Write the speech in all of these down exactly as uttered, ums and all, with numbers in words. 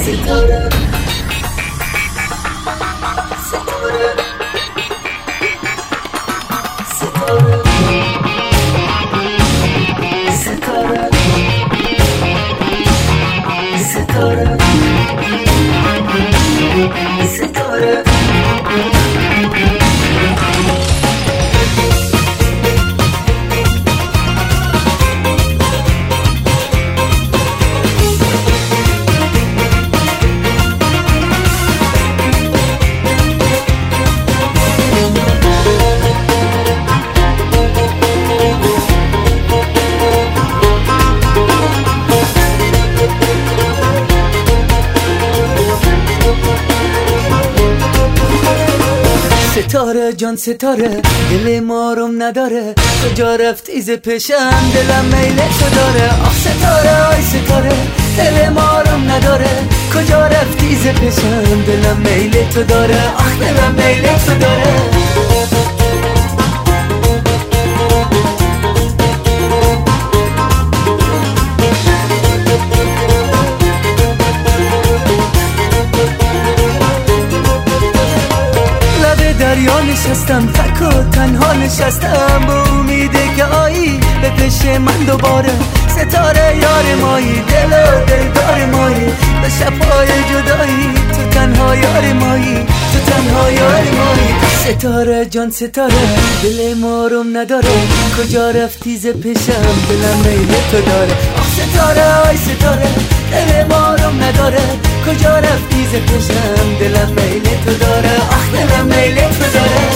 ستاره ستاره ستاره ستاره جان ستاره دل مارم نداره کجا رفتی ز پیشم دلم میل تو داره آخ ستاره آی ستاره دل مارم نداره کجا رفتی ز پیشم دلم میل تو داره آخ دلم میل تو داره دریا نشستم تک و تنها نشستم با امیده که آیی به پیش من دوباره ستاره یار مایی دل و دلدار مایی به شبهای جدایی تو تنها یار مایی تو تنها یار مایی ستاره جان ستاره دل مارم نداره کجا رفتی ز پیشم دلم میل تو داره آخ ستاره آی ستاره دل مارم نداره کجا رفتی ز پیشم دلم میل تو داره آخ دلم میل تو داره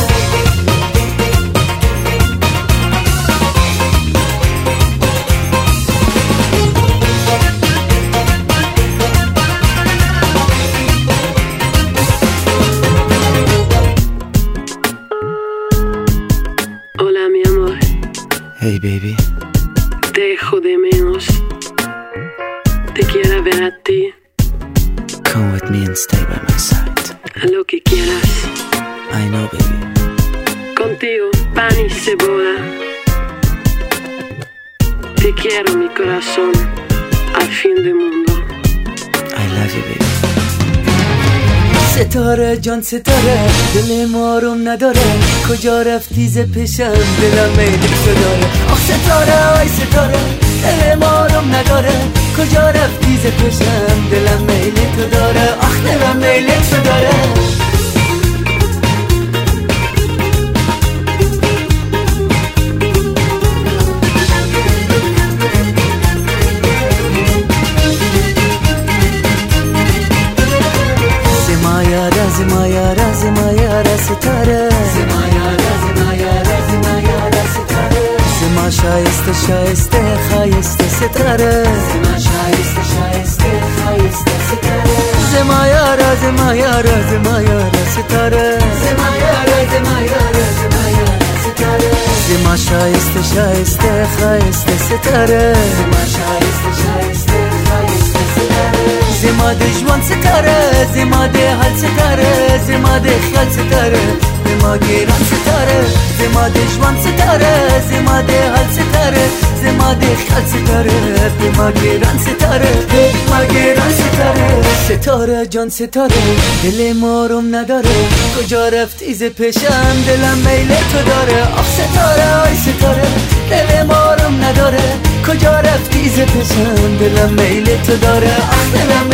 Hola mi amor. Hey baby. Dejo de menos. Te quiero ver a ti. Come with me and stay by my side. A lo que quieras. I know baby. Contigo pan y cebolla. Te quiero mi corazón. Al fin del mundo. I love you baby. ستاره جان ستاره دل مارم نداره کجا رفتی ز پیشم دلم میل تو داره آخ ستاره آی ستاره دل مارم نداره کجا رفتی ز پیشم دلم میل تو داره آخ دلم میل تو داره زما یارا زما یارا ستاره زما یارا زما یارا زما یارا ستاره زما شایسته شایسته خایسته ستاره زما شایسته شایسته خایسته ستاره زما یارا زما یارا زما یارا ستاره زما یارا زما یارا زما یارا ستاره زما شایسته شایسته خایسته ستاره زما شایسته شایسته خایسته ستاره زما د ژوند ستاره زما د حال ستاره زما د خیال ستاره زما ګران ستاره زما د ژوند ستاره زما د حال ستاره زما د خیال ستاره زما ګران ستاره زما ګران ستاره ستاره جان ستاره دل مارم نداره کجا رفتی ز پیشم دلم میل تو داره آخ ستاره آی ستاره دل مارم نداره کجا رفتی ز پیشم دلم میل تو داره آخ دلم